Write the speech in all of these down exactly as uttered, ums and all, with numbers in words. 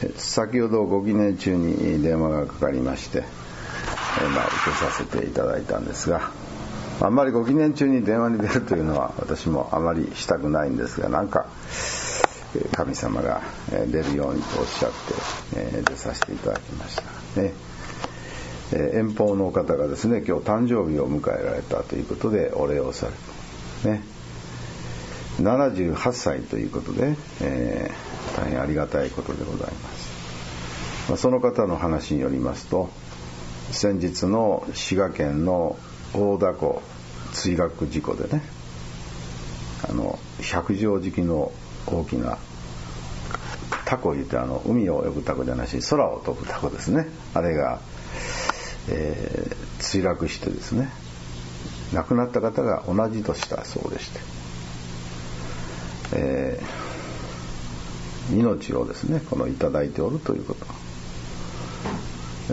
先ほどご記念中に電話がかかりまして、えーまあ、受けさせていただいたんですが、あんまりご記念中に電話に出るというのは私もあまりしたくないんですが、なんか神様が出るようにとおっしゃって、えー、出させていただきましたね。えー、遠方の方がですね、今日誕生日を迎えられたということでお礼をされてね、ななじゅうはっさいということで、えー、大変ありがたいことでございます。まあ、その方の話によりますと、先日の滋賀県の大凧墜落事故でね、あの百丈敷の大きなタコを言って、あの海を泳ぐタコじゃないし空を飛ぶタコですね、あれが、えー、墜落してですね、亡くなった方が同じ年だそうでして、えー、命をですねこのいただいておるということ、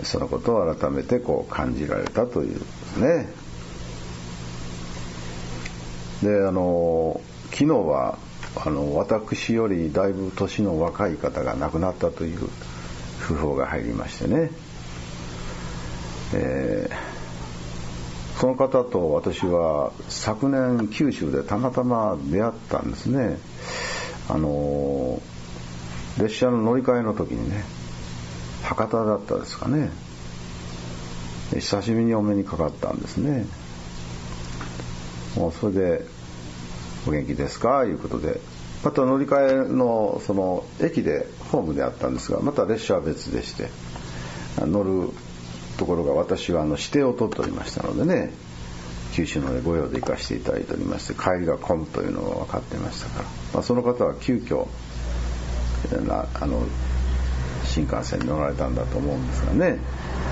そのことを改めてこう感じられたというですね。で、あの昨日はあの私よりだいぶ年の若い方が亡くなったという訃報が入りましてね、えー、その方と私は昨年九州でたまたま出会ったんですね。あの列車の乗り換えの時にね、博多だったですかね、久しぶりにお目にかかったんですね。もうそれでお元気ですかいうことで、また乗り換えのその駅でホームであったんですが、また列車は別でして、乗るところが私はあの指定を取っておりましたのでね、九州の御用で行かせていただいておりまして、帰りが混むというのが分かっていましたから、まあ、その方は急遽なあの新幹線に乗られたんだと思うんですがね、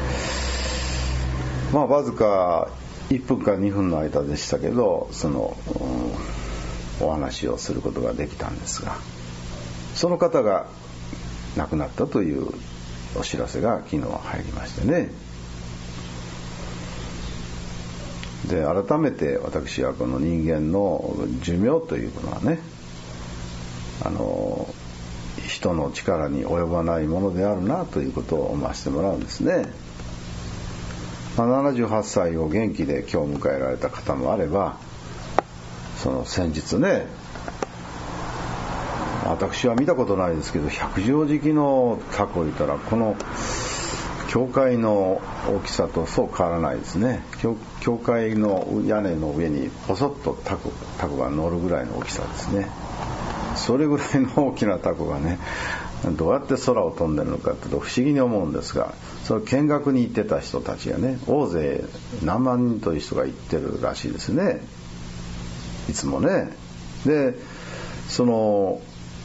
まあわずかいっぷんかにふんの間でしたけど、その、うん、お話をすることができたんですが、その方が亡くなったというお知らせが昨日入りましてね。で、改めて私はこの人間の寿命というのはね、あの人の力に及ばないものであるなということを思わせてもらうんですね。まあ、ななじゅうはっさいを元気で今日迎えられた方もあれば、その先日ね、私は見たことないですけど、百丈敷のタコを言ったら、この教会の大きさとそう変わらないですね。 教, 教会の屋根の上にポソッとタコタコが乗るぐらいの大きさですね。それぐらいの大きなタコがね、どうやって空を飛んでるのかって不思議に思うんですが、それ見学に行ってた人たちがね、大勢何万人という人が行ってるらしいですね、いつもね。で、その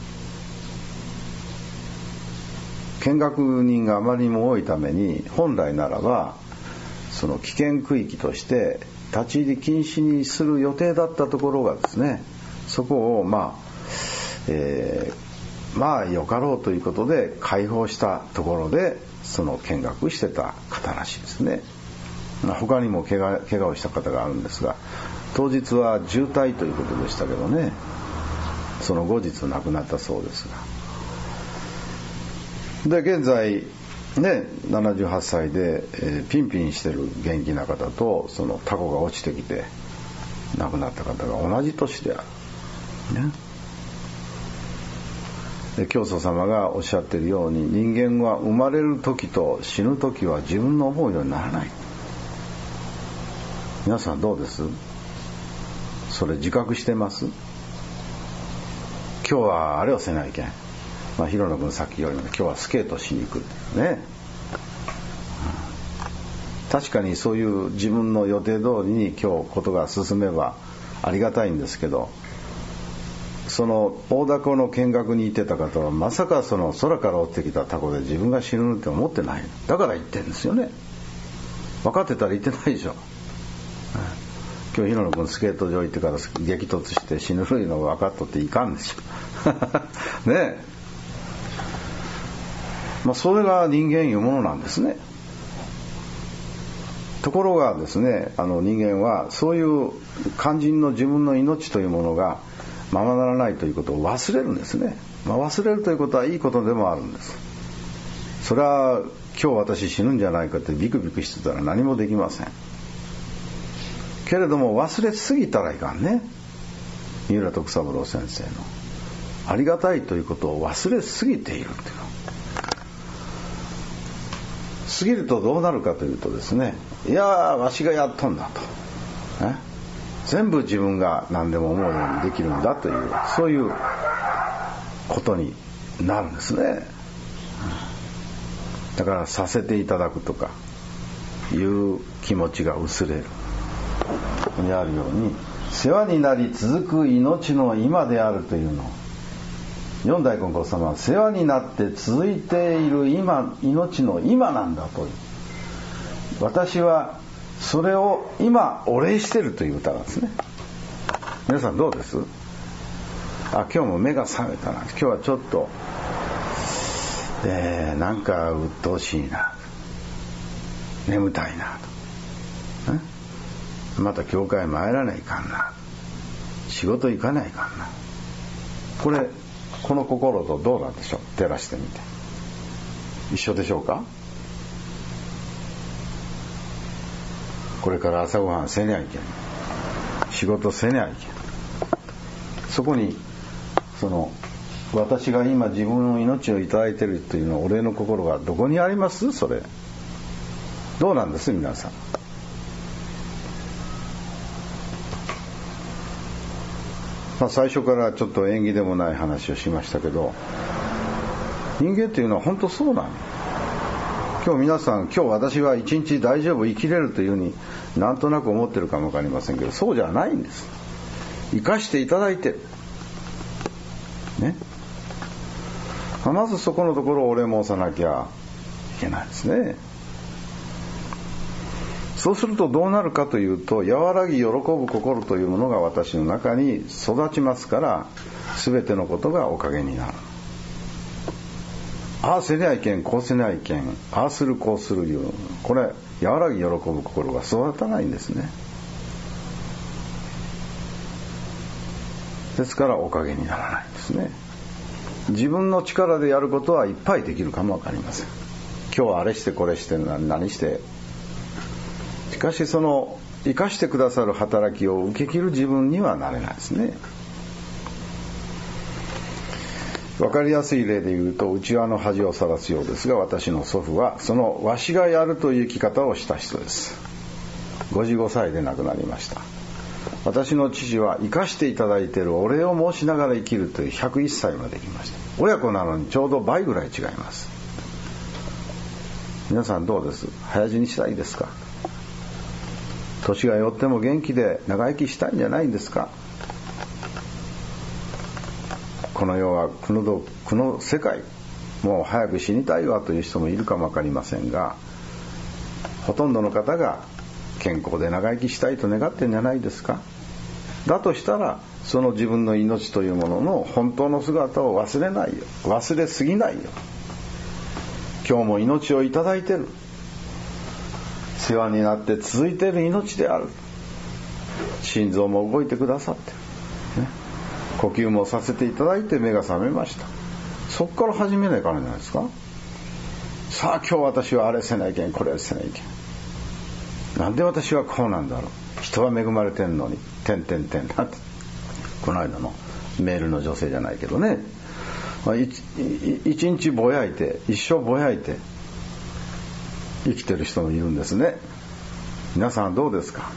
見学人があまりにも多いために、本来ならばその危険区域として立ち入り禁止にする予定だったところがですね、そこをまあ、えー、まあよかろうということで開放したところでその見学してた方らしいですね。他にも怪我、怪我をした方があるんですが、当日は重体ということでしたけどね、その後日亡くなったそうですが、で現在ね、ななじゅうはっさいで、えー、ピンピンしてる元気な方と、そのタコが落ちてきて亡くなった方が同じ年であるね。で、教祖様がおっしゃっているように、人間は生まれる時と死ぬ時は自分の思うようにならない。皆さんどうです？それ自覚してます？今日はあれをせないけん、まあ、広野君さっき言われた今日はスケートしに行くね。確かにそういう自分の予定通りに今日ことが進めばありがたいんですけど、その大凧の見学に行ってた方はまさかその空から落ちてきたタコで自分が死ぬって思ってない。だから行ってんですよね。分かってたら行ってないでしょ。今日広野君スケート場行ってから激突して死ぬのが分かっとっていかんですよねえ、まあ、それが人間いうものなんですね。ところがですね、あの人間はそういう肝心の自分の命というものがままならないということを忘れるんですね。まあ、忘れるということはいいことでもあるんです。 それは今日私死ぬんじゃないかってビクビクしてたら何もできません。けれども忘れすぎたらいかんね。三浦徳三郎先生のありがたいということを忘れすぎているっていうの。過ぎるとどうなるかというとですね、いやーわしがやっとんだと、ね、全部自分が何でも思うようにできるんだという、そういうことになるんですね。だからさせていただくとかいう気持ちが薄れる。ここにあるように、世話になり続く命の今であるというのを、四代金剛様は世話になって続いている今、命の今なんだという、私はそれを今お礼しているという歌なんですね。皆さんどうです？あ、今日も目が覚めたな、今日はちょっと、えー、なんか鬱陶しいな、眠たいなと、また教会参らないかんな、仕事行かないかんな、これこの心とどうなんでしょう。照らしてみて一緒でしょうか。これから朝ごはんせにゃいけん、仕事せにゃいけん、そこにその私が今自分の命をいただいているというのお礼の心がどこにあります？それどうなんです皆さん。まあ、最初からちょっと縁起でもない話をしましたけど、人間っていうのは本当そうなの。今日皆さん、今日私は一日大丈夫生きれるというふうになんとなく思ってるかもわかりませんけど、そうじゃないんです。生かしていただいてるね。まずそこのところを俺も押さなきゃいけないですね。そうするとどうなるかというと、和らぎ喜ぶ心というものが私の中に育ちますから、全てのことがおかげになる。ああせにゃいけん、こうせにゃいけん、ああするこうするいう、これ和らぎ喜ぶ心が育たないんですね。ですからおかげにならないんですね。自分の力でやることはいっぱいできるかもわかりません。今日はあれしてこれして何して、しかしその生かしてくださる働きを受け切る自分にはなれないですね。わかりやすい例で言うと、内輪の恥をさらすようですが、私の祖父はそのわしがやるという生き方をした人です。ごじゅうごさいで亡くなりました。私の父は生かしていただいているお礼を申しながら生きるというひゃくいっさいまで生きました。親子なのにちょうど倍ぐらい違います。皆さんどうです？早死にしたいですか？年が寄っても元気で長生きしたいんじゃないんですか？この世は苦のど苦の世界、もう早く死にたいわという人もいるかもわかりませんが、ほとんどの方が健康で長生きしたいと願ってるんじゃないですか。だとしたら、その自分の命というものの本当の姿を忘れないよ、忘れすぎないよ。今日も命をいただいてる、世話になって続いている命である。心臓も動いてくださって、ね、呼吸もさせていただいて目が覚めました。そこから始めないからじゃないですか。さあ今日私はあれせないけん、これせないけん、なんで私はこうなんだろう、人は恵まれてんのにてんてんてんなんて、この間のメールの女性じゃないけどね、まあ、一, 一日ぼやいて一生ぼやいて生きてる人もいるんですね。皆さんどうですか？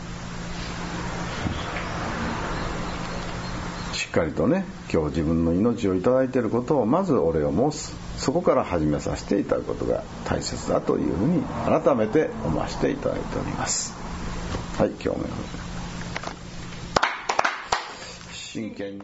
しっかりとね、今日自分の命をいただいていることをまずお礼を申す、そこから始めさせていただくことが大切だというふうに改めて思わせていただいております。はい、今日も真剣に